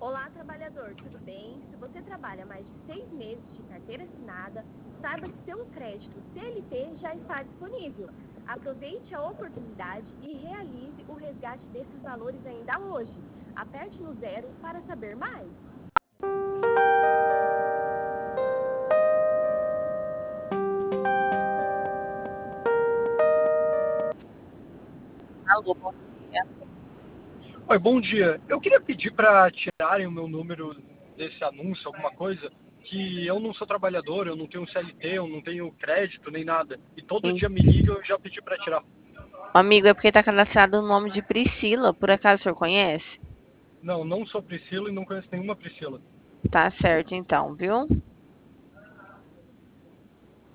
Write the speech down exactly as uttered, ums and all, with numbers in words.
Olá, trabalhador, tudo bem? Se você trabalha mais de seis meses de carteira assinada, saiba que seu crédito C L T já está disponível. Aproveite a oportunidade e realize o resgate desses valores ainda hoje. Aperte no zero para saber mais. Alô, bom dia. Oi, bom dia. Eu queria pedir para tirarem o meu número desse anúncio, alguma coisa, que eu não sou trabalhador, eu não tenho C L T, eu não tenho crédito nem nada. E todo Em- dia me liga eu já pedi para tirar. Amigo, é porque tá cadastrado o nome de Priscila. Por acaso o senhor conhece? Não, não sou Priscila e não conheço nenhuma Priscila. Tá certo então, viu?